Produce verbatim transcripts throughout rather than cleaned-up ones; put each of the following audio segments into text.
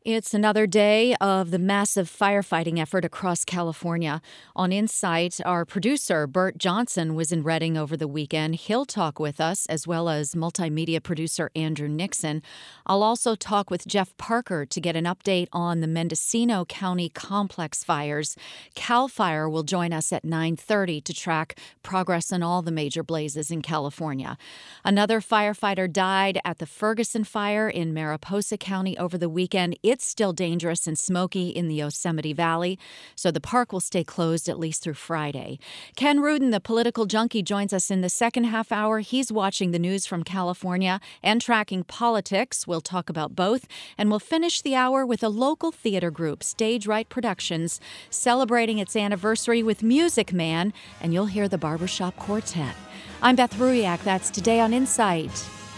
It's another day of the massive firefighting effort across California. On Insight, our producer, Bert Johnson, was in Redding over the weekend. He'll talk with us, as well as multimedia producer Andrew Nixon. I'll also talk with Jeff Parker to get an update on the Mendocino County complex fires. CAL FIRE will join us at nine thirty to track progress on all the major blazes in California. Another firefighter died at the Ferguson fire in Mariposa County over the weekend. It's still dangerous and smoky in the Yosemite Valley, so the park will stay closed at least through Friday. Ken Rudin, the political junkie, joins us in the second half hour. He's watching the news from California and tracking politics. We'll talk about both, and we'll finish the hour with a local theater group, Stage Right Productions, celebrating its anniversary with Music Man, and you'll hear the Barbershop Quartet. I'm Beth Ruiak. That's Today on Insight.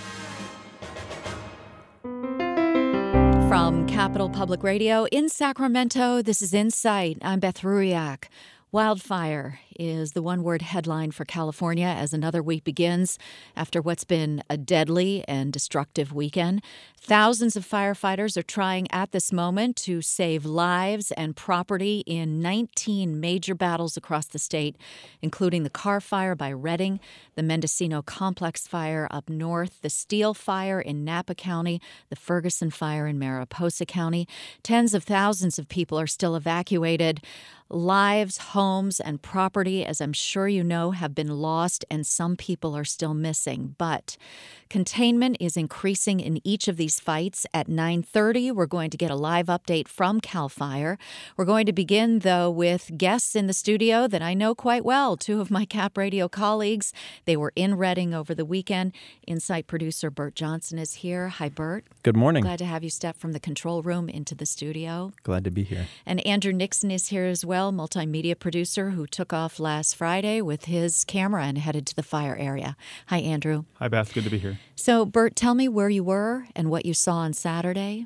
From Capital Public Radio in Sacramento, this is Insight. I'm Beth Ruiak. Wildfire is the one-word headline for California as another week begins after what's been a deadly and destructive weekend. Thousands of firefighters are trying at this moment to save lives and property in nineteen major battles across the state, including the Carr Fire by Redding, the Mendocino Complex Fire up north, the Steele Fire in Napa County, the Ferguson Fire in Mariposa County. Tens of thousands of people are still evacuated. Lives, homes, and property, as I'm sure you know, have been lost, and some people are still missing. But containment is increasing in each of these fights. At nine thirty, we're going to get a live update from CAL FIRE. We're going to begin, though, with guests in the studio that I know quite well, two of my Cap Radio colleagues. They were in Redding over the weekend. Insight producer Bert Johnson is here. Hi, Bert. Good morning. Glad to have you step from the control room into the studio. Glad to be here. And Andrew Nixon is here as well, multimedia producer who took off last Friday with his camera and headed to the fire area. Hi, Andrew. Hi, Beth. Good to be here. So, Bert, tell me where you were and what you saw on Saturday.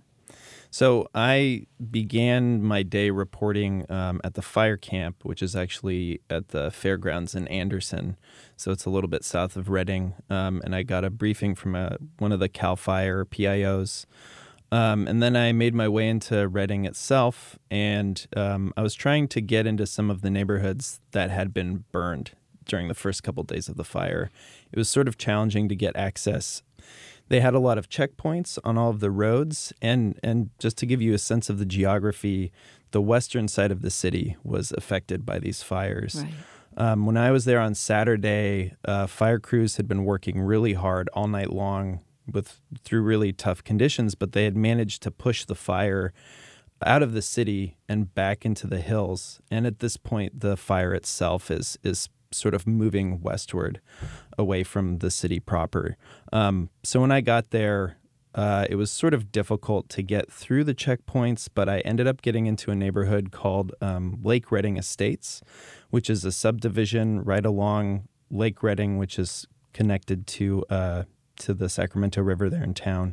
So I began my day reporting um, at the fire camp, which is actually at the fairgrounds in Anderson. So it's a little bit south of Redding. Um, and I got a briefing from a, one of the CAL FIRE P I Os. Um, and then I made my way into Redding itself, and um, I was trying to get into some of the neighborhoods that had been burned during the first couple days of the fire. It was sort of challenging to get access. They had a lot of checkpoints on all of the roads, and, and just to give you a sense of the geography, the western side of the city was affected by these fires. Right. Um, when I was there on Saturday, uh, fire crews had been working really hard all night long with through really tough conditions, but they had managed to push the fire out of the city and back into the hills. And at this point, the fire itself is is sort of moving westward away from the city proper. Um, so when I got there, uh, it was sort of difficult to get through the checkpoints, but I ended up getting into a neighborhood called um, Lake Redding Estates, which is a subdivision right along Lake Redding, which is connected to uh, to the Sacramento River there in town.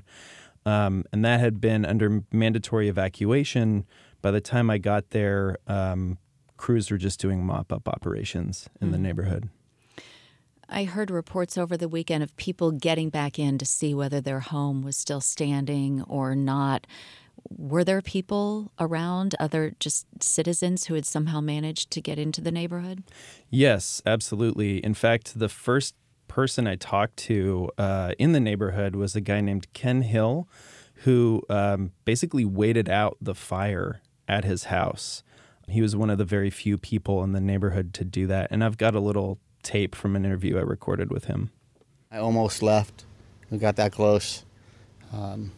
Um, and that had been under mandatory evacuation. By the time I got there, um, crews were just doing mop-up operations in mm. the neighborhood. I heard reports over the weekend of people getting back in to see whether their home was still standing or not. Were there people around, other just citizens who had somehow managed to get into the neighborhood? Yes, absolutely. In fact, the first person I talked to uh, in the neighborhood was a guy named Ken Hill, who um, basically waited out the fire at his house. He was one of the very few people in the neighborhood to do that. And I've got a little tape from an interview I recorded with him. I almost left. We got that close. Um,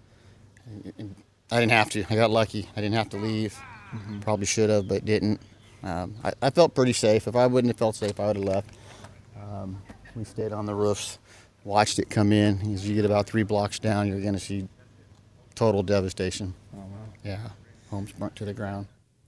I didn't have to. I got lucky. I didn't have to leave. Mm-hmm. Probably should have, but didn't. Um, I, I felt pretty safe. If I wouldn't have felt safe, I would have left. Um, We stayed on the roofs, watched it come in. As you get about three blocks down, you're going to see total devastation. Oh, wow. Yeah, homes burnt to the ground.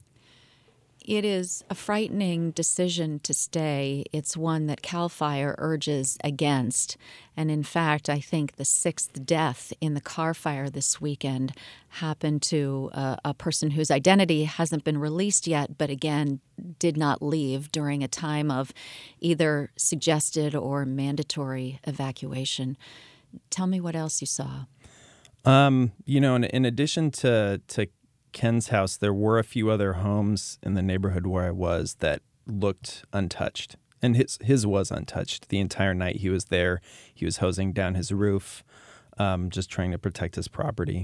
It is a frightening decision to stay. It's one that CAL FIRE urges against. And in fact, I think the sixth death in the Carr Fire this weekend happened to a, a person whose identity hasn't been released yet, but again, did not leave during a time of either suggested or mandatory evacuation. Tell me what else you saw. Um, you know, in, in addition to to Ken's house, there were a few other homes in the neighborhood where I was that looked untouched. And his his was untouched. The entire night he was there. He was hosing down his roof, um, just trying to protect his property.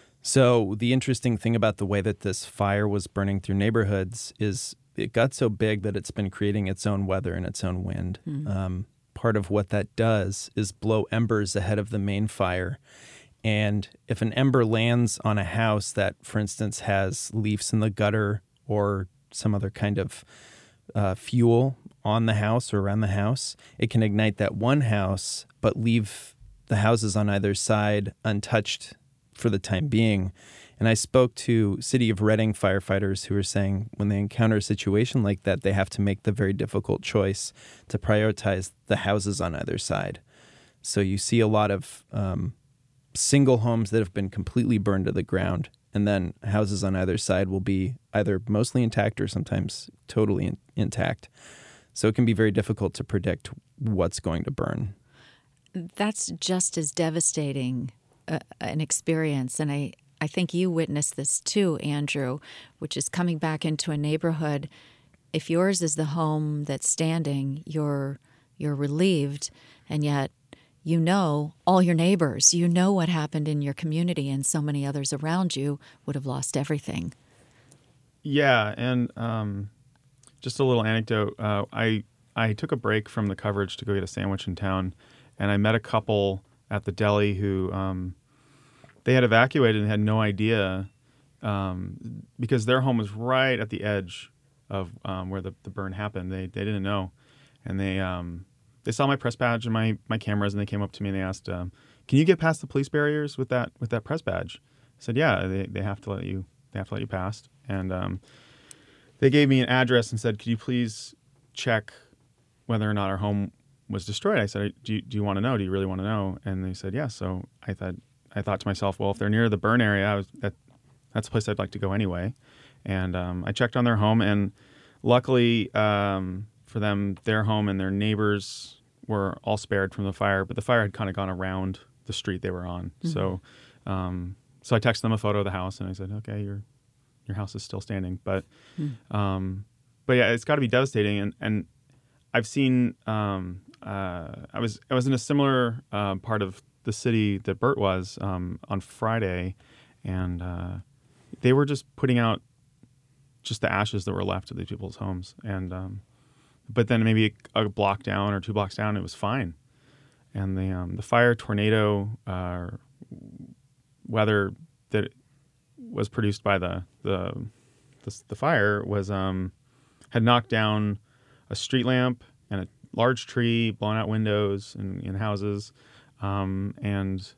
So the interesting thing about the way that this fire was burning through neighborhoods is it got so big that it's been creating its own weather and its own wind. Mm. Um, part of what that does is blow embers ahead of the main fire. And if an ember lands on a house that, for instance, has leaves in the gutter or some other kind of uh, fuel on the house or around the house, it can ignite that one house, but leave the houses on either side untouched for the time being. And I spoke to City of Redding firefighters who were saying when they encounter a situation like that, they have to make the very difficult choice to prioritize the houses on either side. So you see a lot of um, single homes that have been completely burned to the ground, and then houses on either side will be either mostly intact or sometimes totally in- intact. So it can be very difficult to predict what's going to burn. That's just as devastating uh, an experience. And I, I think you witnessed this too, Andrew, which is coming back into a neighborhood. If yours is the home that's standing, you're you're relieved, and yet you know all your neighbors. You know what happened in your community, and so many others around you would have lost everything. Yeah, and um, just a little anecdote. Uh, I I took a break from the coverage to go get a sandwich in town, and I met a couple at the deli who um, they had evacuated and had no idea um, because their home was right at the edge of um, where the, the burn happened. They they didn't know, and they um, they saw my press badge and my, my cameras, and they came up to me and they asked, um, "Can you get past the police barriers with that with that press badge?" I said, "Yeah, they they have to let you they have to let you past." And um, they gave me an address and said, "Could you please check whether or not our home was destroyed?" I said, do you, do you want to know? Do you really want to know? And they said, yes. So I thought, I thought to myself, well, if they're near the burn area, I was, that, that's a place I'd like to go anyway. And um, I checked on their home, and luckily um, for them, their home and their neighbors were all spared from the fire, but the fire had kind of gone around the street they were on. Mm-hmm. So, um, so I texted them a photo of the house, and I said, okay, your your house is still standing. But, mm. um, but yeah, it's got to be devastating. And, and I've seen. Um, Uh, I was I was in a similar uh, part of the city that Bert was um, on Friday, and uh, they were just putting out just the ashes that were left of these people's homes. And um, but then maybe a, a block down or two blocks down, it was fine. And the um, the fire tornado uh, weather that was produced by the the the, the fire was um, had knocked down a street lamp and a large tree, blown out windows in, in houses, um, and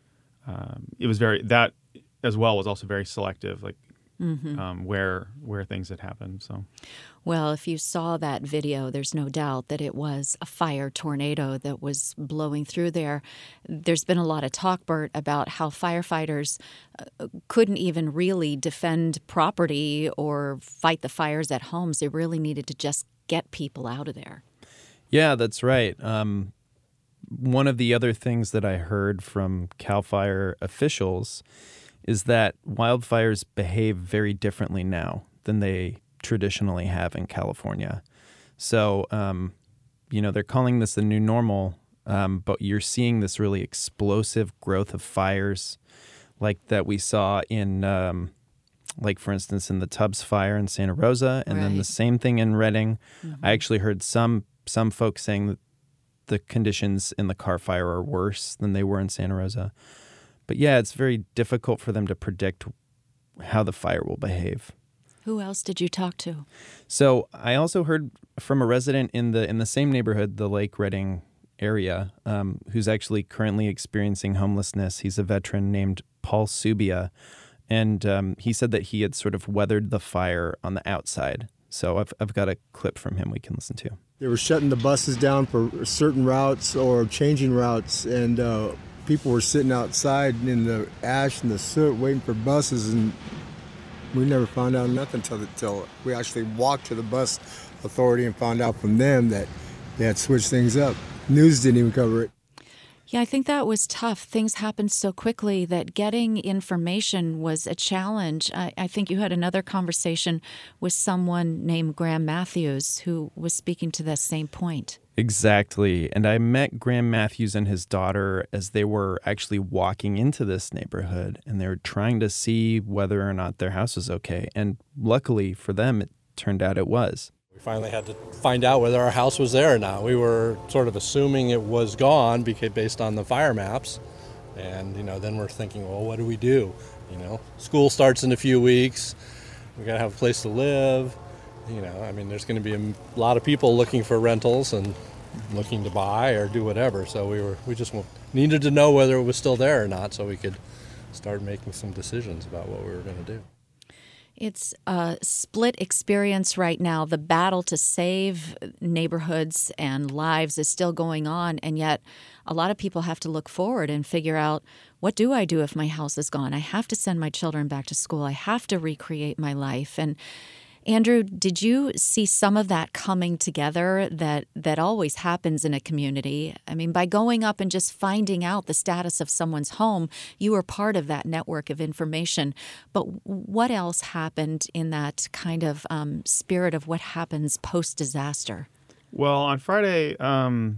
um, it was very that as well was also very selective, like mm-hmm. um, where where things had happened. So, well, if you saw that video, there's no doubt that it was a fire tornado that was blowing through there. There's been a lot of talk, Bert, about how firefighters uh, couldn't even really defend property or fight the fires at homes. They really needed to just get people out of there. Yeah, that's right. Um, one of the other things that I heard from CAL FIRE officials is that wildfires behave very differently now than they traditionally have in California. So, um, you know, they're calling this the new normal, um, but you're seeing this really explosive growth of fires like that we saw in, um, like, for instance, in the Tubbs fire in Santa Rosa, and right. then the same thing in Redding. Mm-hmm. I actually heard some Some folks saying that the conditions in the Carr fire are worse than they were in Santa Rosa. But yeah, it's very difficult for them to predict how the fire will behave. Who else did you talk to? So I also heard from a resident in the in the same neighborhood, the Lake Redding area, um, who's actually currently experiencing homelessness. He's a veteran named Paul Subia, and um, he said that he had sort of weathered the fire on the outside. So I've I've got a clip from him we can listen to. They were shutting the buses down for certain routes or changing routes, and uh, people were sitting outside in the ash and the soot waiting for buses, and we never found out nothing until, until we actually walked to the bus authority and found out from them that they had switched things up. News didn't even cover it. Yeah, I think that was tough. Things happened so quickly that getting information was a challenge. I, I think you had another conversation with someone named Graham Matthews who was speaking to that same point. Exactly. And I met Graham Matthews and his daughter as they were actually walking into this neighborhood, and they were trying to see whether or not their house was okay. And luckily for them, it turned out it was. We finally had to find out whether our house was there or not. We were sort of assuming it was gone because based on the fire maps. And, you know, then we're thinking, well, what do we do? You know, school starts in a few weeks. We got to have a place to live. You know, I mean, there's going to be a lot of people looking for rentals and looking to buy or do whatever. So we were, we just needed to know whether it was still there or not so we could start making some decisions about what we were going to do. It's a split experience right now. The battle to save neighborhoods and lives is still going on, and yet a lot of people have to look forward and figure out, what do I do if my house is gone? I have to send my children back to school. I have to recreate my life. And Andrew, did you see some of that coming together that, that always happens in a community? I mean, by going up and just finding out the status of someone's home, you were part of that network of information. But what else happened in that kind of um, spirit of what happens post-disaster? Well, on Friday, um,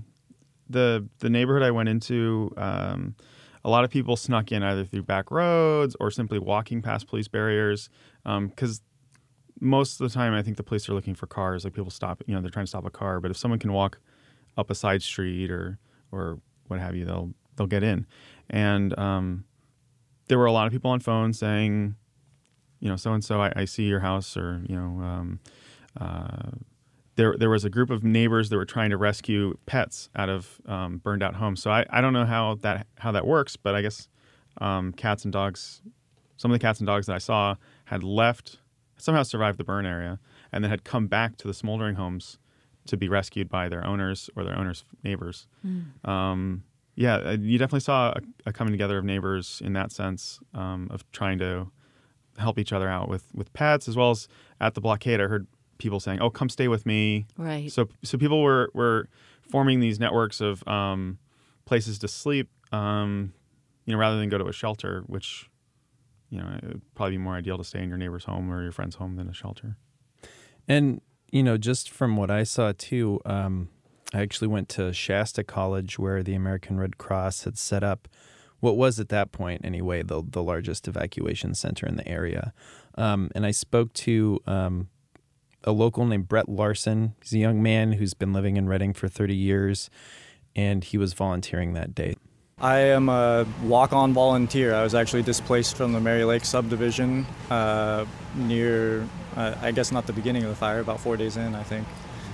the the neighborhood I went into, um, a lot of people snuck in either through back roads or simply walking past police barriers because um, most of the time, I think the police are looking for cars. Like people stop, you know, they're trying to stop a car. But if someone can walk up a side street or or what have you, they'll they'll get in. And um, there were a lot of people on phones saying, you know, so and so, I see your house, or you know, um, uh, there there was a group of neighbors that were trying to rescue pets out of um, burned out homes. So I, I don't know how that how that works, but I guess um, cats and dogs, some of the cats and dogs that I saw had left. Somehow survived the burn area and then had come back to the smoldering homes to be rescued by their owners or their owners' neighbors. Mm. Um, yeah, you definitely saw a, a coming together of neighbors in that sense um, of trying to help each other out with, with pets, as well as at the blockade. I heard people saying, "Oh, come stay with me." Right. So, so people were were forming these networks of um, places to sleep, um, you know, rather than go to a shelter, which. You know, it would probably be more ideal to stay in your neighbor's home or your friend's home than a shelter. And, you know, just from what I saw, too, um, I actually went to Shasta College where the American Red Cross had set up what was at that point, anyway, the, the largest evacuation center in the area. Um, and I spoke to um, a local named Brett Larson. He's a young man who's been living in Redding for thirty years, and he was volunteering that day. I am a walk-on volunteer. I was actually displaced from the Mary Lake subdivision uh, near, uh, I guess not the beginning of the fire, about four days in, I think.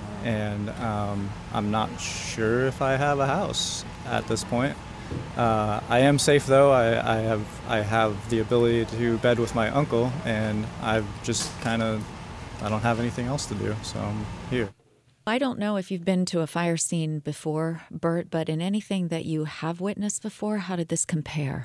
And um, I'm not sure if I have a house at this point. Uh, I am safe, though. I, I have I have the ability to bed with my uncle, and I've just kind of, I don't have anything else to do, so I'm here. I don't know if you've been to a fire scene before, Bert, but in anything that you have witnessed before, how did this compare?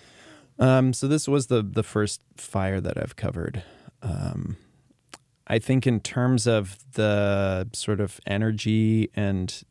Um, so this was the, the first fire that I've covered. Um, I think in terms of the sort of energy, and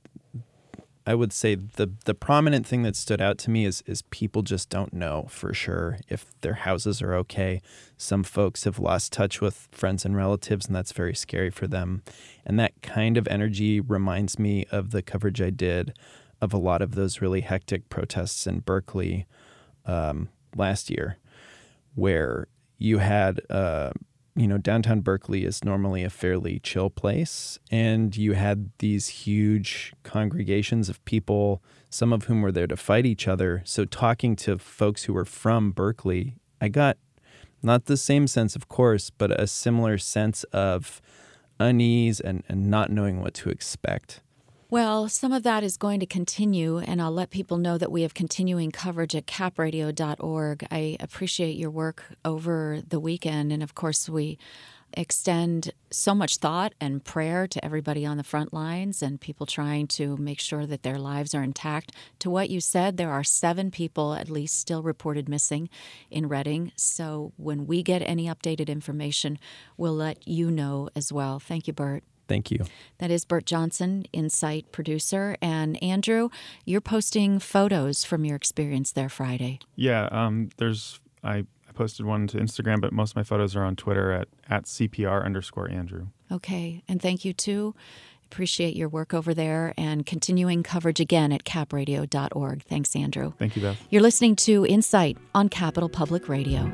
I would say the the prominent thing that stood out to me is is people just don't know for sure if their houses are okay. Some folks have lost touch with friends and relatives, and that's very scary for them. And that kind of energy reminds me of the coverage I did of a lot of those really hectic protests in Berkeley um, last year, where you had uh, you know, downtown Berkeley is normally a fairly chill place, and you had these huge congregations of people, some of whom were there to fight each other. So talking to folks who were from Berkeley, I got not the same sense, of course, but a similar sense of unease and, and not knowing what to expect. Well, some of that is going to continue, and I'll let people know that we have continuing coverage at cap radio dot org. I appreciate your work over the weekend, and of course we extend so much thought and prayer to everybody on the front lines and people trying to make sure that their lives are intact. To what you said, there are seven people at least still reported missing in Redding, so when we get any updated information, we'll let you know as well. Thank you, Bert. Thank you. That is Bert Johnson, Insight producer. And Andrew, you're posting photos from your experience there Friday. Yeah, um, there's I, I posted one to Instagram, but most of my photos are on Twitter at, at C P R underscore Andrew. Okay, and thank you too. Appreciate your work over there and continuing coverage again at cap radio dot org. Thanks, Andrew. Thank you, Beth. You're listening to Insight on Capital Public Radio.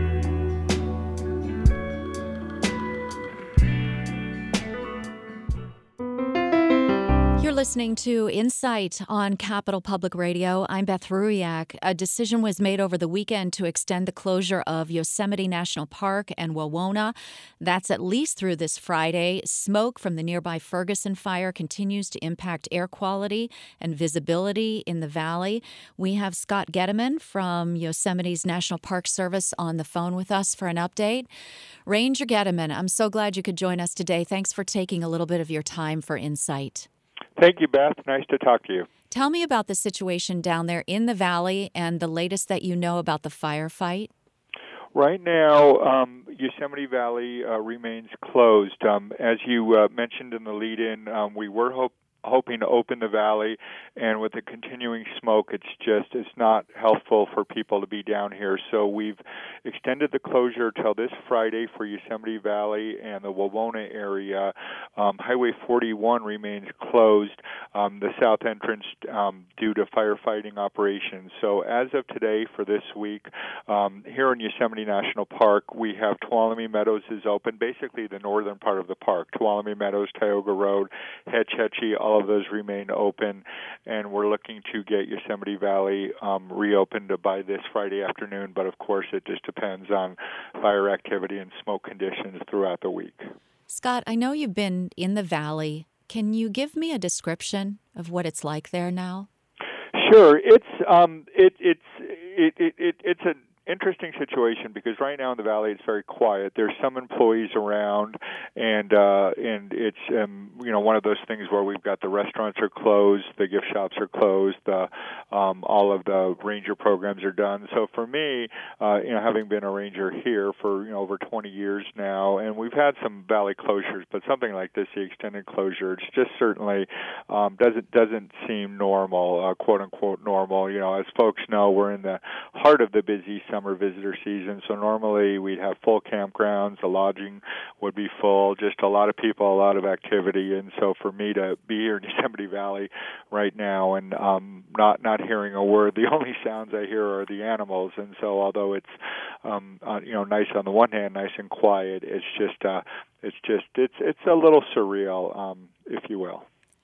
You're listening to Insight on Capital Public Radio. I'm Beth Ruiak. A decision was made over the weekend to extend the closure of Yosemite National Park and Wawona. That's at least through this Friday. Smoke from the nearby Ferguson fire continues to impact air quality and visibility in the valley. We have Scott Getteman from Yosemite's National Park Service on the phone with us for an update. Ranger Getteman, I'm so glad you could join us today. Thanks for taking a little bit of your time for Insight. Thank you, Beth. Nice to talk to you. Tell me about the situation down there in the valley and the latest that you know about the firefight. Right now, um, Yosemite Valley uh, remains closed. Um, as you uh, mentioned in the lead-in, um, we were hope- hoping to open the valley, and with the continuing smoke, it's just it's not healthful for people to be down here. So we've extended the closure till this Friday for Yosemite Valley and the Wawona area. Um, Highway forty-one remains closed, um, the south entrance, um, due to firefighting operations. So as of today for this week, um, here in Yosemite National Park, we have Tuolumne Meadows is open, basically the northern part of the park. Tuolumne Meadows, Tioga Road, Hetch Hetchy, all of those remain open, and we're looking to get Yosemite Valley um, reopened by this Friday afternoon, but of course it just depends on fire activity and smoke conditions throughout the week. Scott, I know you've been in the valley. Can you give me a description of what it's like there now? Sure. It's um, it, it's it, it, it, it's an interesting situation because right now in the valley it's very quiet. There's some employees around, and uh, and it's um, you know one of those things where we've got the restaurants are closed, the gift shops are closed, the um, all of the ranger programs are done. So for me, uh, you know, having been a ranger here for you know over twenty years now, and we've had some valley closures, but something like this, the extended closure, it's just certainly um, doesn't doesn't seem normal, uh, quote unquote normal. You know, as folks know, we're in the heart of the busy summer summer visitor season, so normally we'd have full campgrounds, the lodging would be full, just a lot of people, a lot of activity, and so for me to be here in Yosemite Valley right now and um, not not hearing a word, the only sounds I hear are the animals, and so although it's um, uh, you know nice on the one hand, nice and quiet, it's just uh, it's just it's it's a little surreal, um, if you will.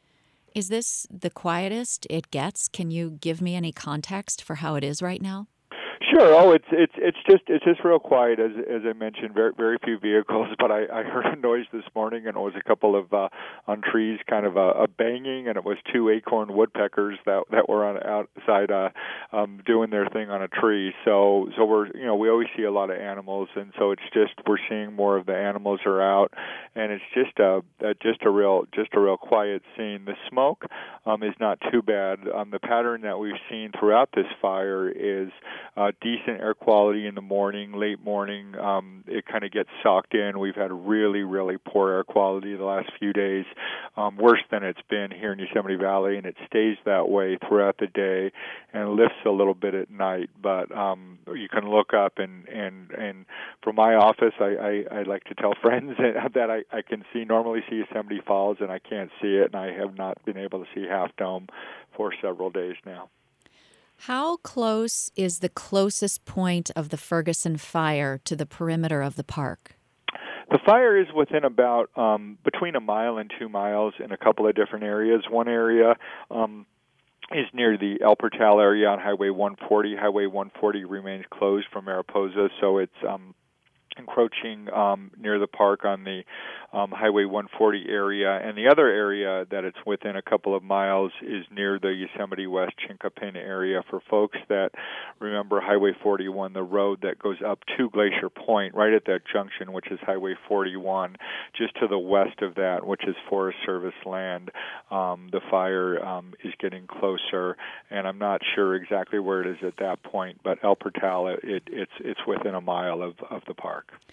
Is this the quietest it gets? Can you give me any context for how it is right now? Sure. Oh, it's it's it's just it's just real quiet, as as I mentioned. Very very few vehicles, but I, I heard a noise this morning, and it was a couple of uh, on trees, kind of a, a banging, and it was two acorn woodpeckers that that were on outside uh, um, doing their thing on a tree. So so we're you know we always see a lot of animals, and so it's just we're seeing more of the animals are out, and it's just a, a just a real just a real quiet scene. The smoke um, is not too bad. Um, the pattern that we've seen throughout this fire is Uh, decent air quality in the morning, late morning. Um, it kind of gets socked in. We've had really, really poor air quality the last few days, um, worse than it's been here in Yosemite Valley, and it stays that way throughout the day and lifts a little bit at night. But um, you can look up, and, and, and from my office, I, I, I like to tell friends that I, I can see normally see Yosemite Falls, and I can't see it, and I have not been able to see Half Dome for several days now. How close is the closest point of the Ferguson fire to the perimeter of the park? The fire is within about um, between a mile and two miles in a couple of different areas. One area um, is near the El Portal area on Highway one forty. Highway one forty remains closed from Mariposa, so it's um, encroaching um, near the park on the um, Highway one forty area, and the other area that it's within a couple of miles is near the Yosemite West Chinkapin area. For folks that remember Highway forty-one, the road that goes up to Glacier Point, right at that junction, which is Highway forty-one, just to the west of that, which is Forest Service land, um, the fire um, is getting closer, and I'm not sure exactly where it is at that point, but El Portal, it, it's it's within a mile of, of the park.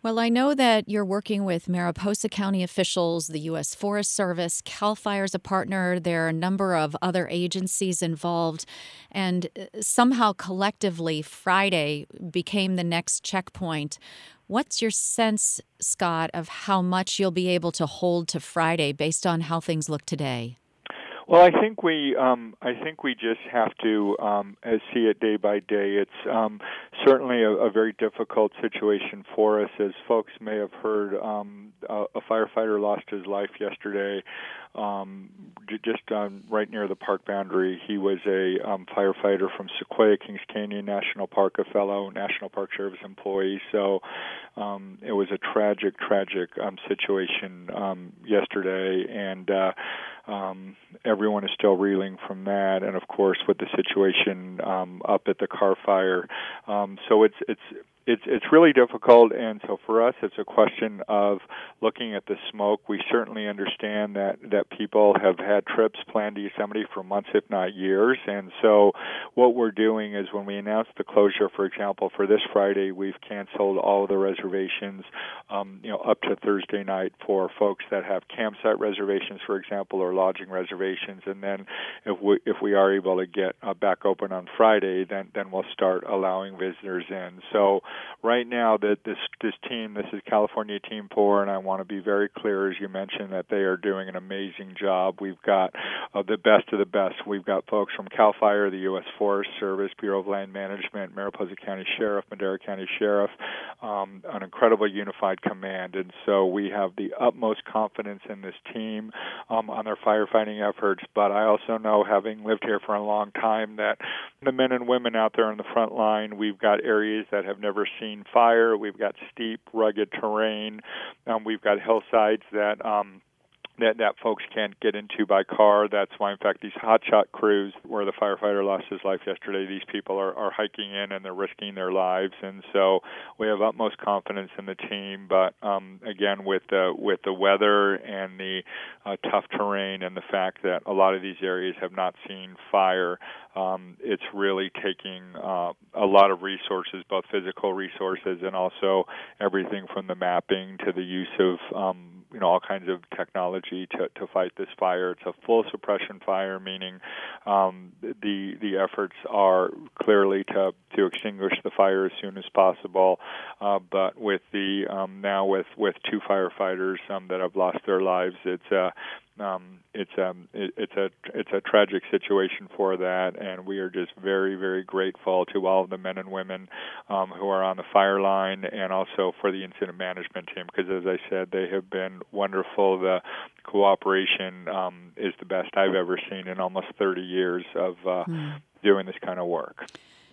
Well, I know that you're working with Mariposa County officials, the U S Forest Service, CAL FIRE is a partner. There are a number of other agencies involved. And somehow collectively, Friday became the next checkpoint. What's your sense, Scott, of how much you'll be able to hold to Friday based on how things look today? Well, I think we, um, I think we just have to um, see it day by day. It's um, certainly a, a very difficult situation for us. As folks may have heard, um, a, a firefighter lost his life yesterday, um, just um, right near the park boundary. He was a um, firefighter from Sequoia Kings Canyon National Park, a fellow National Park Service employee. So um, it was a tragic, tragic um, situation um, yesterday, and uh, um, everyone is still reeling from that. And of course, with the situation um, up at the Carr Fire, um, so it's it's. It's it's really difficult, and so for us, it's a question of looking at the smoke. We certainly understand that, that people have had trips planned to Yosemite for months, if not years, and so what we're doing is when we announce the closure, for example, for this Friday, we've canceled all of the reservations, um, you know, up to Thursday night for folks that have campsite reservations, for example, or lodging reservations, and then if we if we are able to get uh, back open on Friday, then then we'll start allowing visitors in. So right now, that this this team, this is California Team Four, and I want to be very clear, as you mentioned, that they are doing an amazing job. We've got uh, the best of the best. We've got folks from CAL FIRE, the U S Forest Service, Bureau of Land Management, Mariposa County Sheriff, Madera County Sheriff, um, an incredible unified command, and so we have the utmost confidence in this team um, on their firefighting efforts. But I also know, having lived here for a long time, that the men and women out there on the front line, we've got areas that have never seen fire. We've got steep, rugged terrain. Um, we've got hillsides that um, that that folks can't get into by car. That's why, in fact, these hotshot crews, where the firefighter lost his life yesterday, these people are, are hiking in and they're risking their lives. And so we have utmost confidence in the team. But um, again, with the with the weather and the uh, tough terrain and the fact that a lot of these areas have not seen fire, um, it's really taking uh, a lot of resources, both physical resources and also everything from the mapping to the use of um, you know, all kinds of technology to, to fight this fire. It's a full suppression fire, meaning um, the the efforts are clearly to to extinguish the fire as soon as possible. Uh, but with the um, now with, with two firefighters um, that have lost their lives, it's a Um, it's um it, it's a it's a tragic situation for that, and we are just very very grateful to all of the men and women um, who are on the fire line, and also for the incident management team, because as I said, they have been wonderful. The cooperation um, is the best I've ever seen in almost thirty years of uh, mm. doing this kind of work.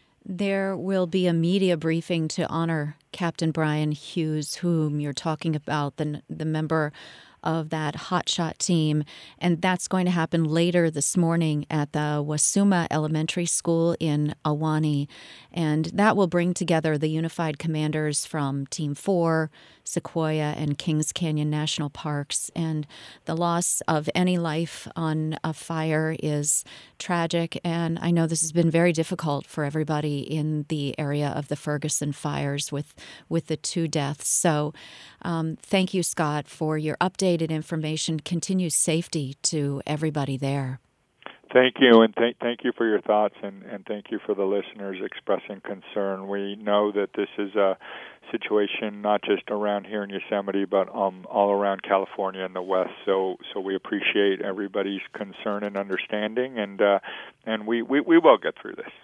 There will be a media briefing to honor Captain Brian Hughes, whom you're talking about, the the member of that hotshot team, and that's going to happen later this morning at the Wasuma Elementary School in Ahwahnee, and that will bring together the unified commanders from Team four, Sequoia, and Kings Canyon National Parks. And the loss of any life on a fire is tragic, and I know this has been very difficult for everybody in the area of the Ferguson fires with, with the two deaths. So um, thank you, Scott, for your update information. Continued safety to everybody there. Thank you, and th- thank you for your thoughts, and, and thank you for the listeners expressing concern. We know that this is a situation not just around here in Yosemite, but um, all around California and the West. So, so we appreciate everybody's concern and understanding, and uh, and we, we, we will get through this.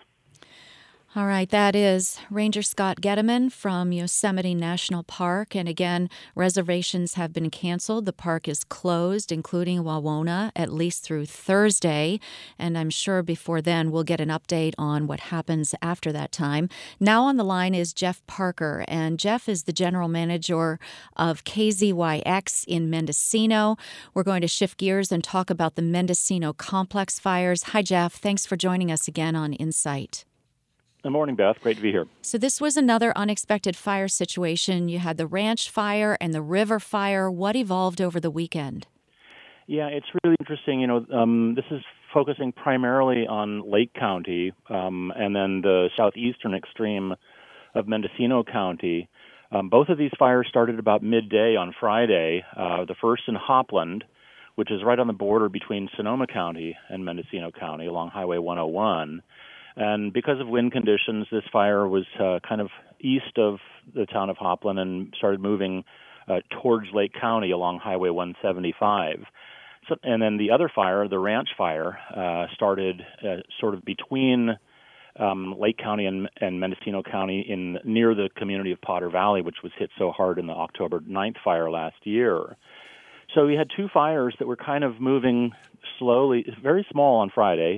All right, that is Ranger Scott Getteman from Yosemite National Park. And again, reservations have been canceled. The park is closed, including Wawona, at least through Thursday. And I'm sure before then we'll get an update on what happens after that time. Now on the line is Jeff Parker. And Jeff is the general manager of K Z Y X in Mendocino. We're going to shift gears and talk about the Mendocino Complex fires. Hi, Jeff. Thanks for joining us again on Insight. Good morning, Beth. Great to be here. So this was another unexpected fire situation. You had the ranch fire and the river fire. What evolved over the weekend? Yeah, it's really interesting. You know, um, this is focusing primarily on Lake County um, and then the southeastern extreme of Mendocino County. Um, both of these fires started about midday on Friday. Uh, the first in Hopland, which is right on the border between Sonoma County and Mendocino County along Highway one oh one. And because of wind conditions, this fire was uh, kind of east of the town of Hopland and started moving uh, towards Lake County along Highway one seventy-five. So, and then the other fire, the Ranch Fire, uh, started uh, sort of between um, Lake County and, and Mendocino County in near the community of Potter Valley, which was hit so hard in the October ninth fire last year. So we had two fires that were kind of moving slowly, very small on Friday,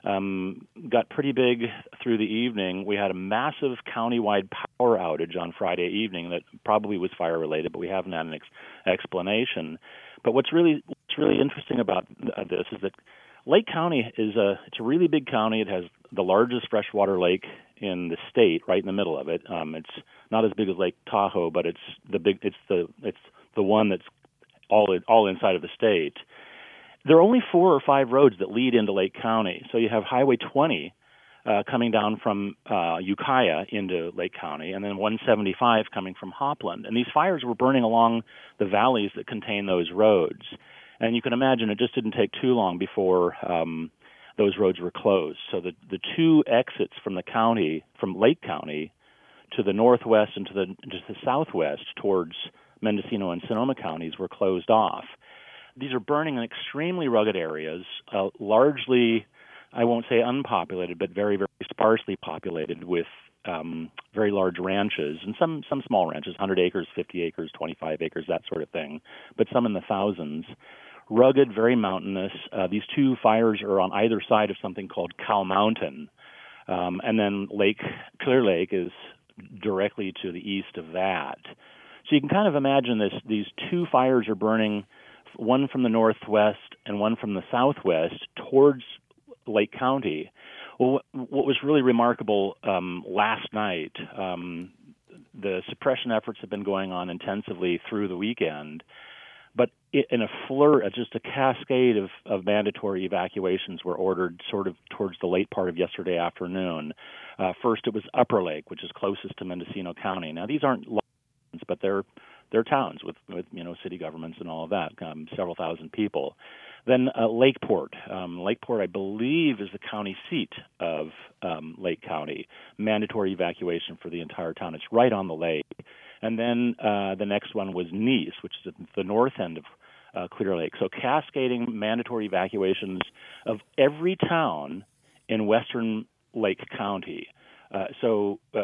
um, got pretty big through the evening. We had a massive countywide power outage on Friday evening that probably was fire-related, but we haven't had an ex- explanation. But what's really what's really interesting about uh, this is that Lake County is a it's a really big county. It has the largest freshwater lake in the state, right in the middle of it. Um, it's not as big as Lake Tahoe, but it's the big it's the it's the one that's all in, all inside of the state. There are only four or five roads that lead into Lake County. So you have Highway twenty uh, coming down from uh, Ukiah into Lake County, and then one seventy-five coming from Hopland. And these fires were burning along the valleys that contain those roads. And you can imagine it just didn't take too long before um, those roads were closed. So the, the two exits from the county, from Lake County, to the northwest and to the, to the southwest towards Mendocino and Sonoma counties were closed off. These are burning in extremely rugged areas, uh, largely, I won't say unpopulated, but very, very sparsely populated with um, very large ranches, and some, some small ranches, one hundred acres, fifty acres, twenty-five acres, that sort of thing, but some in the thousands. Rugged, very mountainous. Uh, these two fires are on either side of something called Cow Mountain. Um, and then Lake Clear Lake is directly to the east of that. So you can kind of imagine this. These two fires are burning, one from the northwest and one from the southwest towards Lake County. Well, what was really remarkable um, last night, um, the suppression efforts have been going on intensively through the weekend, but in a flurry, just a cascade of, of mandatory evacuations were ordered sort of towards the late part of yesterday afternoon. Uh, first, it was Upper Lake, which is closest to Mendocino County. Now, these aren't large, but they're they're towns with, with you know city governments and all of that, um, several thousand people. Then uh, Lakeport. Um, Lakeport, I believe, is the county seat of um, Lake County. Mandatory evacuation for the entire town. It's right on the lake. And then uh, the next one was Nice, which is at the north end of uh, Clear Lake. So cascading mandatory evacuations of every town in western Lake County. Uh, so uh,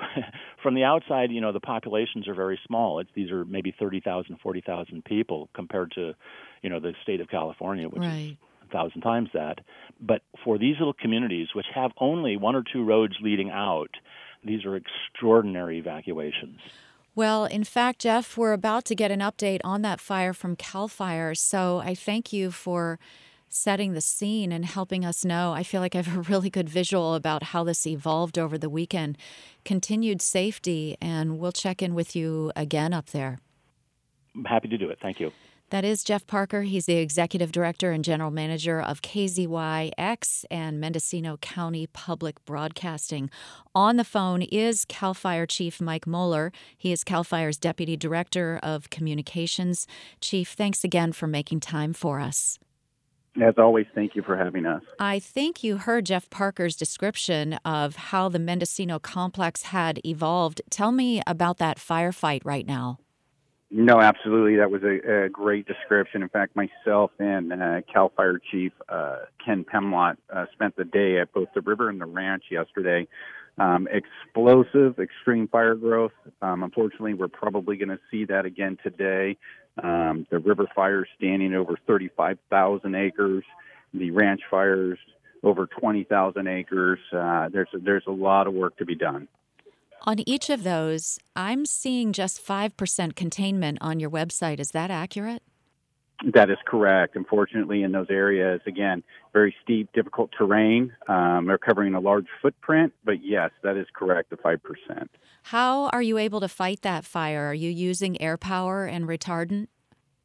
from the outside, you know, the populations are very small. It's, these are maybe thirty thousand, forty thousand people compared to, you know, the state of California, which right. is a thousand times that. But for these little communities, which have only one or two roads leading out, these are extraordinary evacuations. Well, in fact, Jeff, we're about to get an update on that fire from CAL FIRE, so I thank you for setting the scene and helping us know. I feel like I have a really good visual about how this evolved over the weekend. Continued safety, and we'll check in with you again up there. I'm happy to do it. Thank you. That is Jeff Parker. He's the Executive Director and General Manager of K Z Y X and Mendocino County Public Broadcasting. On the phone is CAL FIRE Chief Mike Moeller. He is CAL FIRE's Deputy Director of Communications. Chief, thanks again for making time for us. As always, thank you for having us. I think you heard Jeff Parker's description of how the Mendocino complex had evolved. Tell me about that firefight right now. No, absolutely. That was a, a great description. In fact, myself and uh, CAL FIRE Chief uh, Ken Pemlott uh, spent the day at both the river and the ranch yesterday. Um, explosive, extreme fire growth. Um, unfortunately, we're probably going to see that again today. Um, the river fires standing over thirty-five thousand acres. The ranch fires over twenty thousand acres. Uh, there's a, there's a lot of work to be done. On each of those, I'm seeing just five percent containment on your website. Is that accurate? That is correct. Unfortunately, in those areas, again, very steep, difficult terrain. Um, they're covering a large footprint, but yes, that is correct, the five percent. How are you able to fight that fire? Are you using air power and retardant?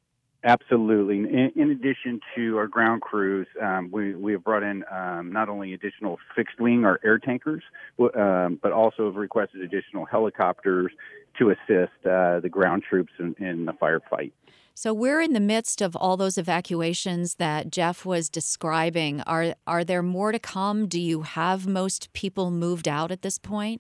Absolutely. In, in addition to our ground crews, um, we, we have brought in um, not only additional fixed wing or air tankers, um, but also have requested additional helicopters to assist uh, the ground troops in, in the firefight. So we're in the midst of all those evacuations that Jeff was describing. Are are there more to come? Do you have most people moved out at this point?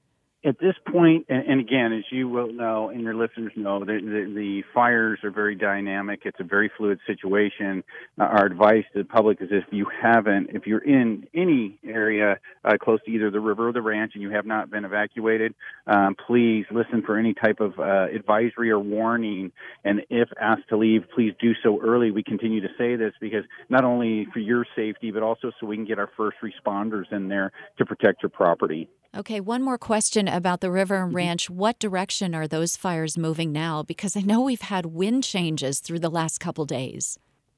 At this point, and, and again, as you will know and your listeners know, the, the, the fires are very dynamic. It's a very fluid situation. Uh, our advice to the public is if you haven't, if you're in any area uh, close to either the river or the ranch and you have not been evacuated, um, please listen for any type of uh, advisory or warning. And if asked to leave, please do so early. We continue to say this because not only for your safety, but also so we can get our first responders in there to protect your property. Okay, one more question about the river and ranch. What direction are those fires moving now? Because I know we've had wind changes through the last couple days.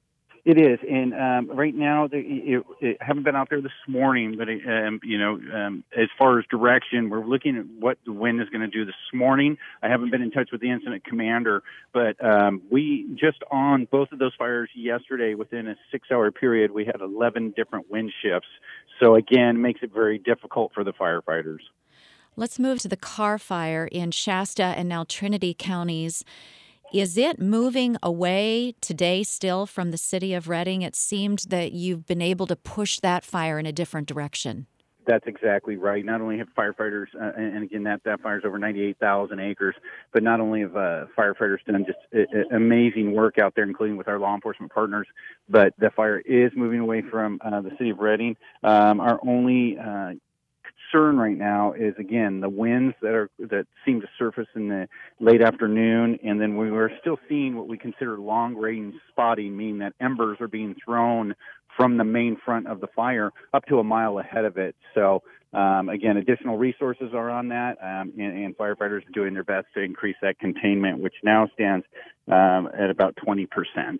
It is, and um, right now, the, it, it, I haven't been out there this morning, but it, um, you know, um, as far as direction, we're looking at what the wind is going to do this morning. I haven't been in touch with the incident commander, but um, we just on both of those fires yesterday, within a six-hour period, we had eleven different wind shifts. So again, makes it very difficult for the firefighters. Let's move to the Carr Fire in Shasta and now Trinity counties. Is it moving away today still from the city of Redding? It seemed that you've been able to push that fire in a different direction. That's exactly right. Not only have firefighters, uh, and again, that, that fire's over ninety-eight thousand acres, but not only have uh, firefighters done just uh, amazing work out there, including with our law enforcement partners, but the fire is moving away from uh, the city of Redding. Um, our only uh, concern right now is, again, the winds that are that seem to surface in the late afternoon, and then we are still seeing what we consider long-range spotting, meaning that embers are being thrown from the main front of the fire up to a mile ahead of it. So, um, again, additional resources are on that, um, and, and firefighters are doing their best to increase that containment, which now stands um, at about twenty percent.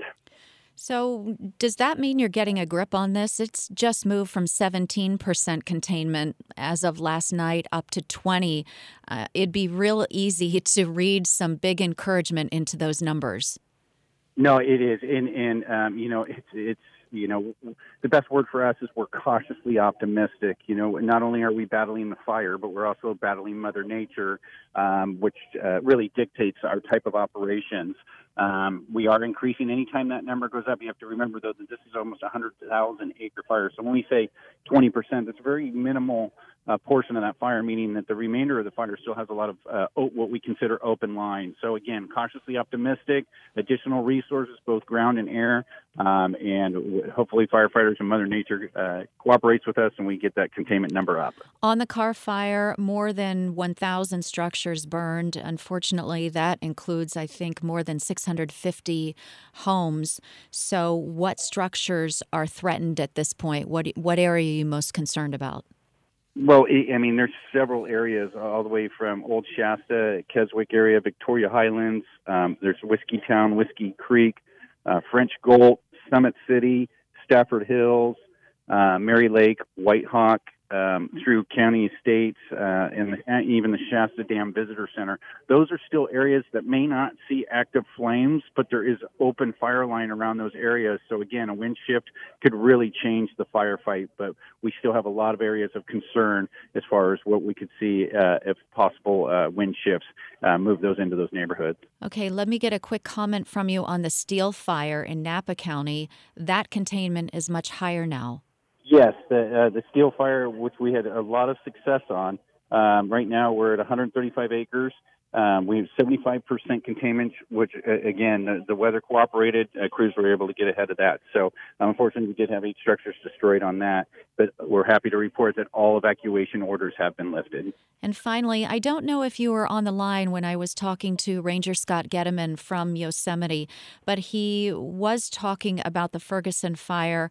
So does that mean you're getting a grip on this? It's just moved from seventeen percent containment as of last night up to twenty. Uh, it'd be real easy to read some big encouragement into those numbers. No, it is. And, and um, you know, it's, it's, you know, the best word for us is we're cautiously optimistic. You know, not only are we battling the fire, but we're also battling Mother Nature, um, which uh, really dictates our type of operations. Um, we are increasing anytime that number goes up. You have to remember, though, that this is almost a one hundred thousand acre fire. So when we say twenty percent, it's a very minimal uh, portion of that fire, meaning that the remainder of the fire still has a lot of uh, what we consider open lines. So, again, cautiously optimistic, additional resources, both ground and air, um, and hopefully firefighters and Mother Nature uh, cooperates with us and we get that containment number up. On the Carr Fire, more than one thousand structures burned. Unfortunately, that includes, I think, more than six hundred fifty homes. So what structures are threatened at this point? What what area are you most concerned about? Well, I mean, there's several areas, all the way from Old Shasta, Keswick area, Victoria Highlands. Um, there's Whiskey Town, Whiskey Creek, uh, French Gulch, Summit City, Stafford Hills, uh, Mary Lake, White Hawk, um, through county estates, uh, and, the, and even the Shasta Dam Visitor Center. Those are still areas that may not see active flames, but there is open fire line around those areas. So again, a wind shift could really change the firefight, but we still have a lot of areas of concern as far as what we could see uh, if possible uh, wind shifts uh, move those into those neighborhoods. Okay, let me get a quick comment from you on the Steele Fire in Napa County. That containment is much higher now. Yes, the uh, the Steele Fire, which we had a lot of success on. Um, right now, we're at one hundred thirty-five acres. Um, we have seventy-five percent containment, which, uh, again, the, the weather cooperated. Uh, crews were able to get ahead of that. So, um, unfortunately, we did have eight structures destroyed on that. But we're happy to report that all evacuation orders have been lifted. And finally, I don't know if you were on the line when I was talking to Ranger Scott Getteman from Yosemite, but he was talking about the Ferguson fire.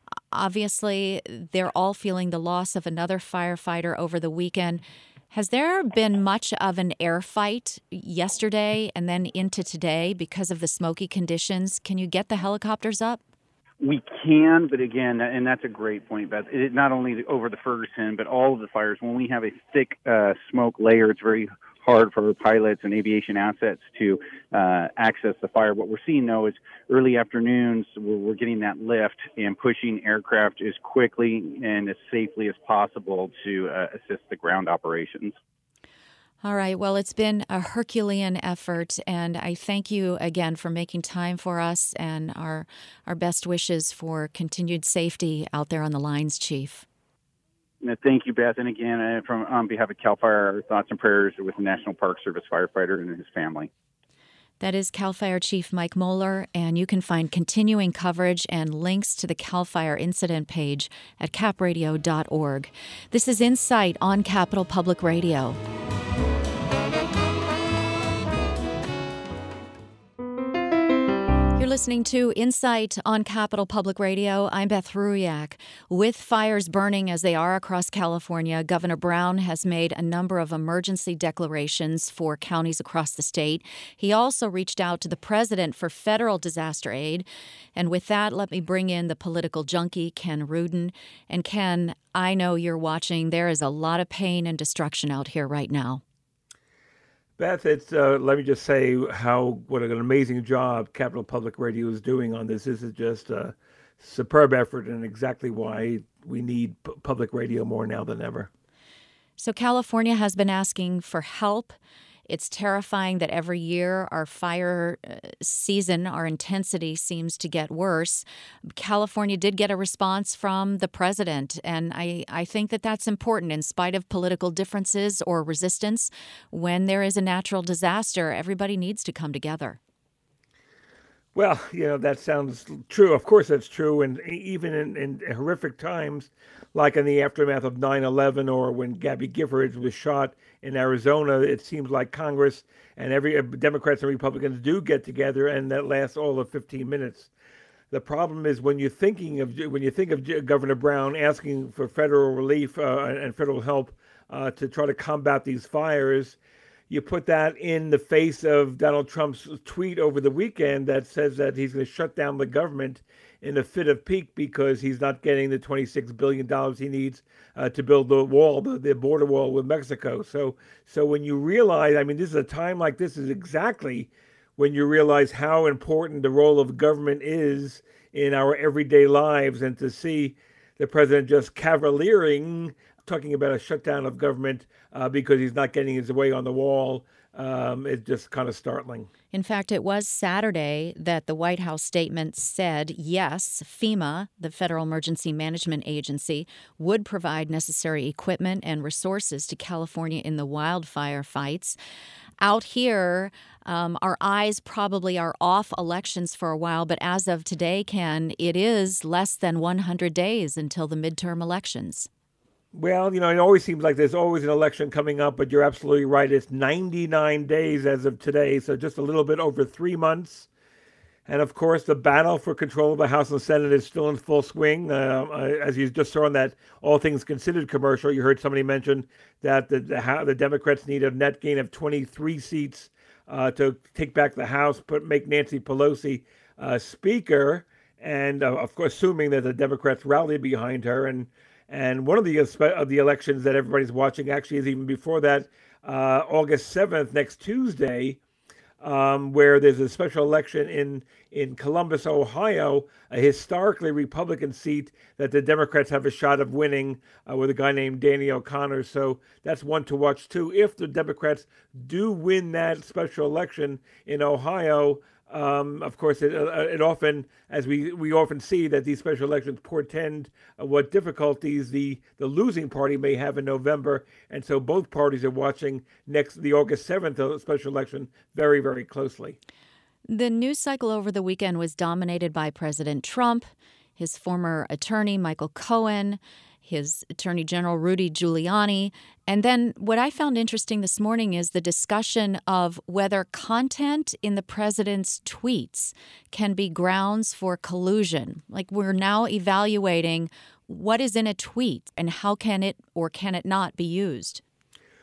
Obviously, they're all feeling the loss of another firefighter over the weekend. Has there been much of an air fight yesterday and then into today because of the smoky conditions? Can you get the helicopters up? We can, but again, and that's a great point, Beth. It, not only over the Ferguson, but all of the fires, when we have a thick uh, smoke layer, it's very hard for pilots and aviation assets to uh, access the fire. What we're seeing, though, is early afternoons, we're, we're getting that lift and pushing aircraft as quickly and as safely as possible to uh, assist the ground operations. All right. Well, it's been a Herculean effort, and I thank you again for making time for us, and our our best wishes for continued safety out there on the lines, Chief. Thank you, Beth. And again, uh, from on behalf of CAL FIRE, our thoughts and prayers with the National Park Service firefighter and his family. That is CAL FIRE Chief Mike Moeller, and you can find continuing coverage and links to the CAL FIRE incident page at cap radio dot org. This is Insight on Capital Public Radio. You're listening to Insight on Capital Public Radio. I'm Beth Ruyak. With fires burning as they are across California, Governor Brown has made a number of emergency declarations for counties across the state. He also reached out to the president for federal disaster aid. And with that, let me bring in the political junkie, Ken Rudin. And Ken, I know you're watching. There is a lot of pain and destruction out here right now. Beth, it's uh, let me just say how what an amazing job Capital Public Radio is doing on this. This is just a superb effort, and exactly why we need p- public radio more now than ever. So California has been asking for help. It's terrifying that every year our fire season, our intensity seems to get worse. California did get a response from the president, and I, I think that that's important in spite of political differences or resistance. When there is a natural disaster, everybody needs to come together. Well, you know, that sounds true. Of course, that's true. And even in, in horrific times, like in the aftermath of nine eleven or when Gabby Giffords was shot in Arizona, it seems like Congress and every Democrats and Republicans do get together, and that lasts all of fifteen minutes. The problem is when you're thinking of when you think of Governor Brown asking for federal relief uh, and federal help uh, to try to combat these fires, you put that in the face of Donald Trump's tweet over the weekend that says that he's going to shut down the government in a fit of pique because he's not getting the twenty-six billion dollars he needs uh, to build the wall, the, the border wall with Mexico. So, so when you realize, I mean, this is a time like this is exactly when you realize how important the role of government is in our everyday lives, and to see the president just cavaliering, talking about a shutdown of government uh, because he's not getting his way on the wall, um, it's just kind of startling. In fact, it was Saturday that the White House statement said, yes, FEMA, the Federal Emergency Management Agency, would provide necessary equipment and resources to California in the wildfire fights. Out here, um, our eyes probably are off elections for a while, but as of today, Ken, it is less than one hundred days until the midterm elections. Well, you know, it always seems like there's always an election coming up, but you're absolutely right. It's ninety-nine days as of today, so just a little bit over three months. And of course, the battle for control of the House and Senate is still in full swing. Uh, as you just saw in that All Things Considered commercial, you heard somebody mention that the the, the Democrats need a net gain of twenty-three seats uh, to take back the House, put make Nancy Pelosi uh, Speaker, and uh, of course, assuming that the Democrats rally behind her. And And one of the of the elections that everybody's watching actually is even before that, uh, August seventh, next Tuesday, um, where there's a special election in, in Columbus, Ohio, a historically Republican seat that the Democrats have a shot of winning uh, with a guy named Danny O'Connor. So that's one to watch, too. If the Democrats do win that special election in Ohio, Um, of course, it, uh, it often, as we, we often see, that these special elections portend uh, what difficulties the, the losing party may have in November. And so both parties are watching next the August seventh special election very, very closely. The news cycle over the weekend was dominated by President Trump, his former attorney, Michael Cohen, his Attorney General Rudy Giuliani. And then what I found interesting this morning is the discussion of whether content in the president's tweets can be grounds for collusion. Like, we're now evaluating what is in a tweet and how can it or can it not be used.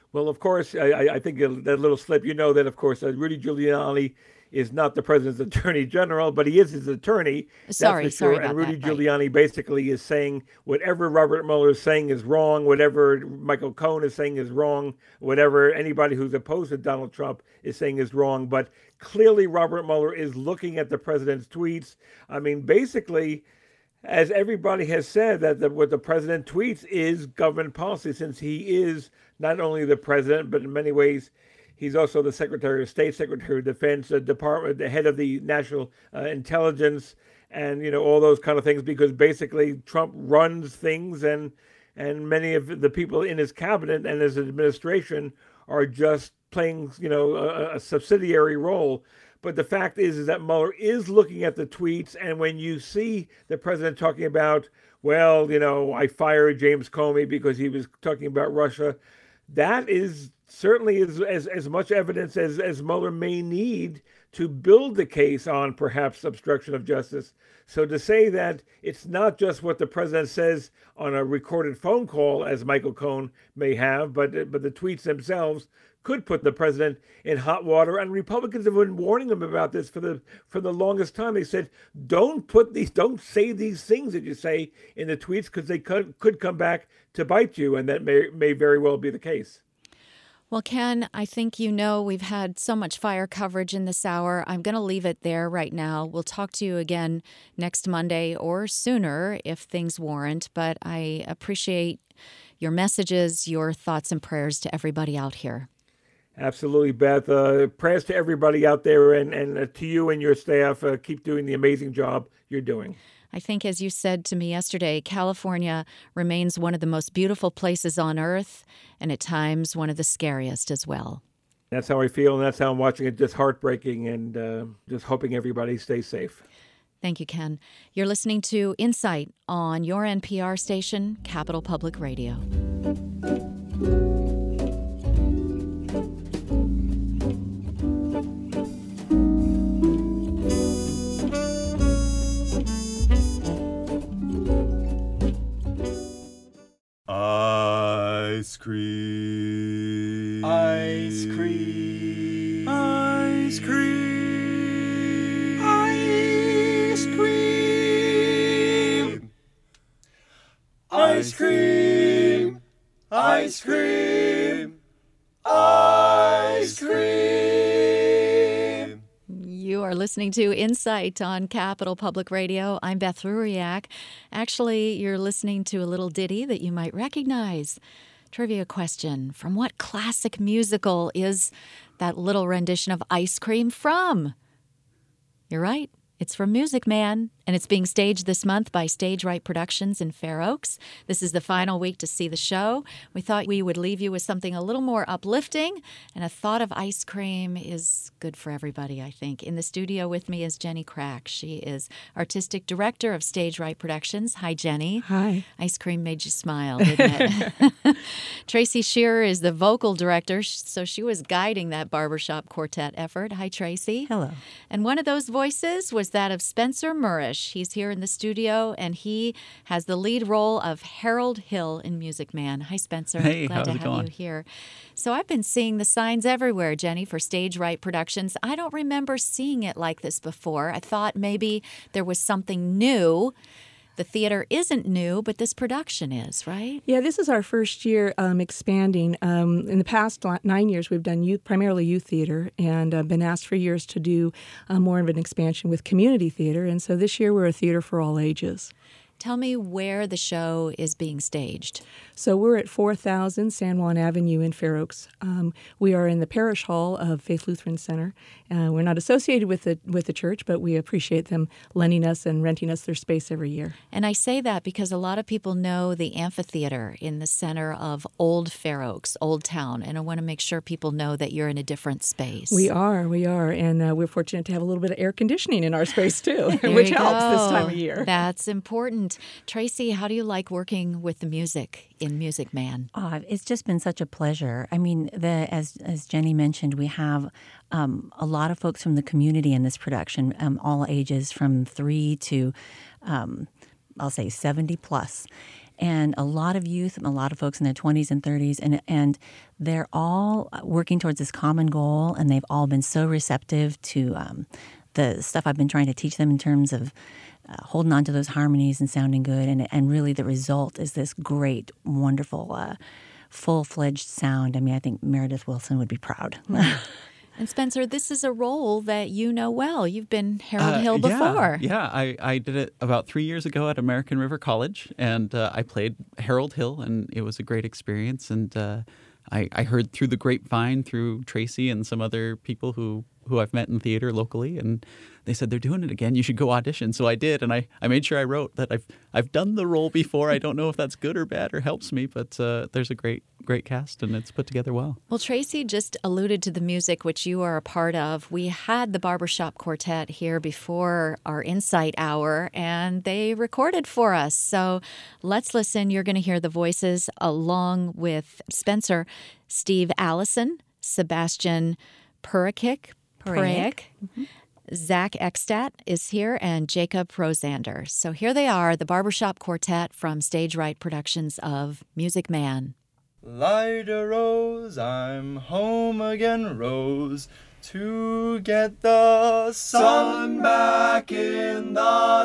Well, of course, I, I think that little slip, you know that, of course, uh, Rudy Giuliani is not the president's attorney general, but he is his attorney. Sorry, that's for sure. sorry about And Rudy that, right. Giuliani basically is saying whatever Robert Mueller is saying is wrong, whatever Michael Cohen is saying is wrong, whatever anybody who's opposed to Donald Trump is saying is wrong. But clearly, Robert Mueller is looking at the president's tweets. I mean, basically, as everybody has said, that the, what the president tweets is government policy, since he is not only the president, but in many ways, he's also the Secretary of State, Secretary of Defense, the Department, the head of the National uh, Intelligence, and you know all those kind of things. Because basically, Trump runs things, and and many of the people in his cabinet and his administration are just playing, you know, a, a subsidiary role. But the fact is, is that Mueller is looking at the tweets, and when you see the president talking about, well, you know, I fired James Comey because he was talking about Russia, that is certainly is as, as much evidence as, as Mueller may need to build the case on perhaps obstruction of justice. So to say that it's not just what the president says on a recorded phone call, as Michael Cohen may have, but but the tweets themselves could put the president in hot water. And Republicans have been warning him about this for the for the longest time. They said, don't put these, don't say these things that you say in the tweets, because they could could come back to bite you, and that may may very well be the case. Well, Ken, I think you know we've had so much fire coverage in this hour. I'm going to leave it there right now. We'll talk to you again next Monday or sooner if things warrant. But I appreciate your messages, your thoughts and prayers to everybody out here. Absolutely, Beth. Uh, prayers to everybody out there, and, and uh, to you and your staff. Uh, keep doing the amazing job you're doing. I think, as you said to me yesterday, California remains one of the most beautiful places on earth, and at times one of the scariest as well. That's how I feel, and that's how I'm watching it. Just heartbreaking, and uh, just hoping everybody stays safe. Thank you, Ken. You're listening to Insight on your N P R station, Capital Public Radio. Ice cream. Ice cream. Ice cream. Ice cream. Ice cream. Ice cream. Ice cream. You are listening to Insight on Capital Public Radio. I'm Beth Ruriak. Actually, you're listening to a little ditty that you might recognize. Trivia question: from what classic musical is that little rendition of Ice Cream from? You're right. It's from Music Man, and it's being staged this month by Stage Right Productions in Fair Oaks. This is the final week to see the show. We thought we would leave you with something a little more uplifting, and a thought of ice cream is good for everybody, I think. In the studio with me is Jenny Crack. She is Artistic Director of Stage Right Productions. Hi, Jenny. Hi. Ice cream made you smile, didn't it? Tracy Shearer is the vocal director, so she was guiding that barbershop quartet effort. Hi, Tracy. Hello. And one of those voices was that of Spencer Murish. He's here in the studio, and he has the lead role of Harold Hill in Music Man. Hi, Spencer. Hey, Glad how's to it have going? you here. So I've been seeing the signs everywhere, Jenny, for Stage Right Productions. I don't remember seeing it like this before. I thought maybe there was something new. The theater isn't new, but this production is, right? Yeah, this is our first year um, expanding. Um, in the past nine years, we've done youth, primarily youth theater, and uh, been asked for years to do uh, more of an expansion with community theater. And so this year, we're a theater for all ages. Tell me where the show is being staged. So we're at four thousand San Juan Avenue in Fair Oaks. Um, we are in the Parish Hall of Faith Lutheran Center. Uh, we're not associated with the with the church, but we appreciate them lending us and renting us their space every year. And I say that because a lot of people know the amphitheater in the center of Old Fair Oaks, Old Town, and I want to make sure people know that you're in a different space. We are, we are, and uh, we're fortunate to have a little bit of air conditioning in our space too, There which you helps go. this time of year. That's important. Tracy, how do you like working with the music in Music Man? Oh, it's just been such a pleasure. I mean, the as as Jenny mentioned, we have um, a lot of folks from the community in this production, um, all ages from three to, um, I'll say, seventy plus. and a lot of youth, a lot of folks in their twenties and thirties, and and they're all working towards this common goal, and they've all been so receptive to um, the stuff I've been trying to teach them in terms of uh, holding on to those harmonies and sounding good, and and really the result is this great, wonderful, uh, full-fledged sound. I mean, I think Meredith Wilson would be proud. And Spencer, this is a role that you know well. You've been Harold Uh, Hill before. Yeah, yeah. I, I did it about three years ago at American River College, and uh, I played Harold Hill, and it was a great experience. And uh, I, I heard through the grapevine, through Tracy and some other people who, who I've met in theater locally, and they said, they're doing it again. You should go audition. So I did, and I, I made sure I wrote that I've I've done the role before. I don't know if that's good or bad or helps me, but uh, there's a great great cast, and it's put together well. Well, Tracy just alluded to the music, which you are a part of. We had the Barbershop Quartet here before our Insight Hour, and they recorded for us. So let's listen. You're going to hear the voices along with Spencer, Steve Allison, Sebastian Purikik, Purayek. Mm-hmm. Zach Eckstadt is here, and Jacob Rosander. So here they are, the Barbershop Quartet from Stage Right Productions of Music Man. Light a rose, I'm home again, Rose, to get the sun back in the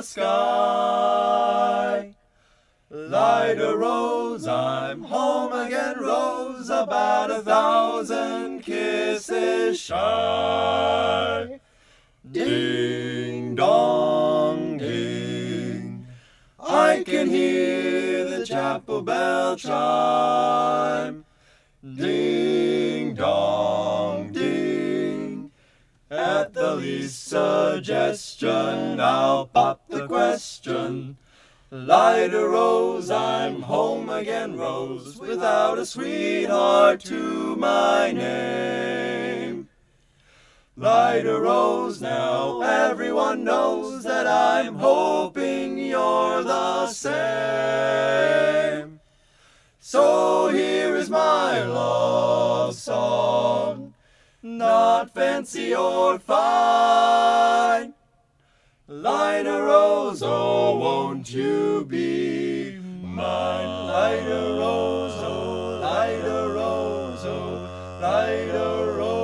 sky. Light a rose, I'm home again, Rose, about a thousand kisses shy. Ding dong ding, I can hear the chapel bell chime. Ding dong ding, at the least suggestion I'll pop the question. Light a rose, I'm home again, Rose, without a sweetheart to my name. Light a rose now, everyone knows that I'm hoping you're the same. So here is my love song, not fancy or fine. Light a rose, oh, won't you be mine? Light a rose, oh, light a rose, oh, light a rose.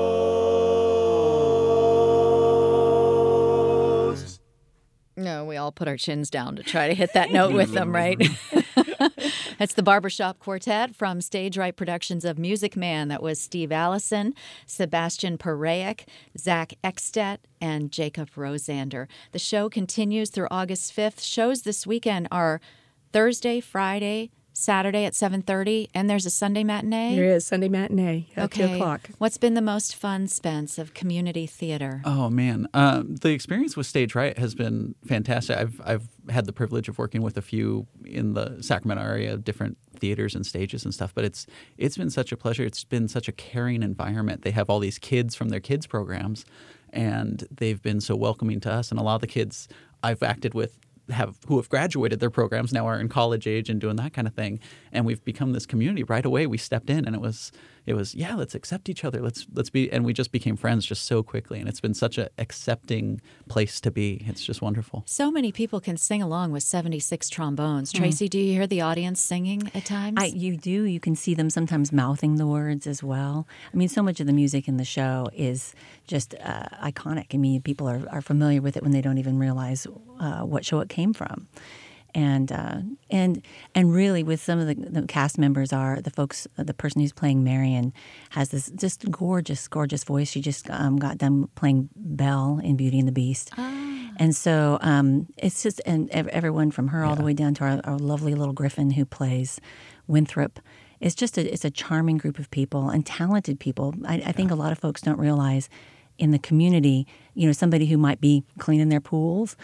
No, we all put our chins down to try to hit that note with them, right? That's the Barbershop Quartet from Stage Right Productions of Music Man. That was Steve Allison, Sebastian Purayek, Zach Eckstadt, and Jacob Rosander. The show continues through August fifth. Shows this weekend are Thursday, Friday, Saturday at seven thirty, and there's a Sunday matinee? There is, Sunday matinee at okay. two o'clock. What's been the most fun, Spence, of community theater? Oh, man. Um, the experience with Stage Right has been fantastic. I've I've had the privilege of working with a few in the Sacramento area, different theaters and stages and stuff, but it's it's been such a pleasure. It's been such a caring environment. They have all these kids from their kids' programs, and they've been so welcoming to us. And a lot of the kids I've acted with have who have graduated their programs now are in college age and doing that kind of thing, and we've become this community. Right away we stepped in, and it was it was yeah let's accept each other, let's let's be, and we just became friends just so quickly, and it's been such an accepting place to be. It's just wonderful. So many people can sing along with seventy-six trombones. Mm. Tracy, do you hear the audience singing at times? I, you do. You can see them sometimes mouthing the words as well. I mean, so much of the music in the show is just uh, iconic. I mean, people are, are familiar with it when they don't even realize uh, what show it came from. And uh, and and really, with some of the, the cast members, are the folks. The person who's playing Marion has this just gorgeous, gorgeous voice. She just um, got done playing Belle in Beauty and the Beast, ah. and so um, it's just and everyone from her all yeah. the way down to our, our lovely little Griffin who plays Winthrop. It's just a it's a charming group of people and talented people. I, I think a lot of folks don't realize in the community, you know, somebody who might be cleaning their pools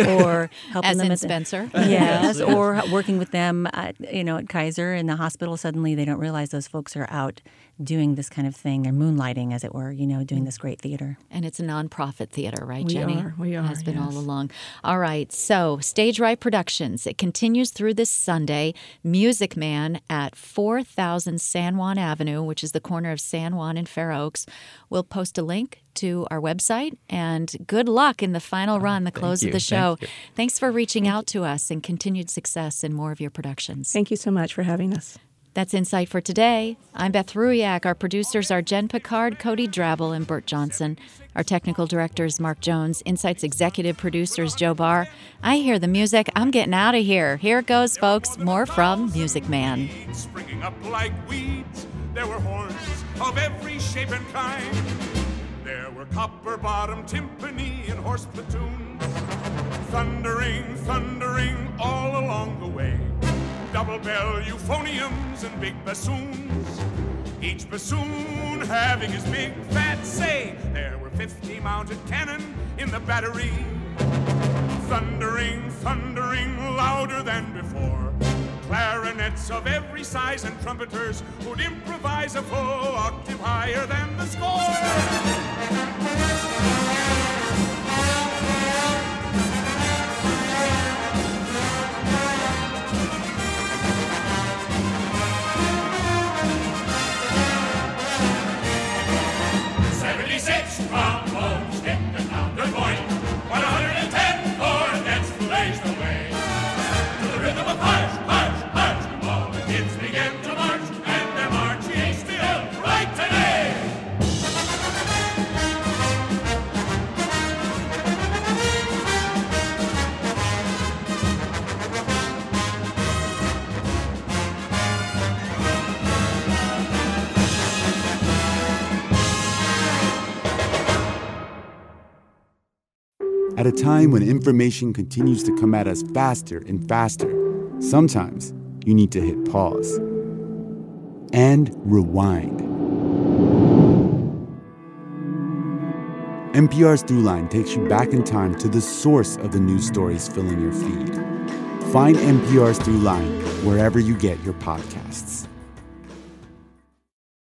or helping As them in at Spencer. The, yes, or working with them, at, you know, at Kaiser in the hospital. Suddenly, they don't realize those folks are out doing this kind of thing. They're moonlighting, as it were, you know, doing this great theater. And it's a nonprofit theater, right, we Jenny? Are, we are. Has been yes. all along. All right. So, Stage Right Productions. It continues through this Sunday. Music Man at four thousand San Juan Avenue, which is the corner of San Juan and Fair Oaks. We'll post a link to our website, and and good luck in the final run, the close you. of the show. Thank you. Thanks for reaching out to us, and continued success in more of your productions. Thank you so much for having us. That's Insight for today. I'm Beth Ruiak. Our producers are Jen Picard, Cody Drabble, and Bert Johnson. Our technical director is Mark Jones. Insight's executive producer is Joe Barr. I hear the music. I'm getting out of here. Here it goes, folks. More from Music Man. Springing up like weeds, there were horns of every shape and kind. There were copper-bottom timpani and horse platoons, thundering, thundering all along the way. Double bell euphoniums and big bassoons, each bassoon having his big fat say. There were fifty mounted cannon in the battery, thundering, thundering louder than before. Clarinets of every size and trumpeters who'd improvise a full octave higher than the score. seventy-six trombones hit the counterpoint, one hundred ten cornets blazed away. To the rhythm of march, march, march, all the kids began to march, and they're marching still right today. At a time when information continues to come at us faster and faster, sometimes you need to hit pause and rewind. N P R's Throughline takes you back in time to the source of the news stories filling your feed. Find N P R's Throughline wherever you get your podcasts.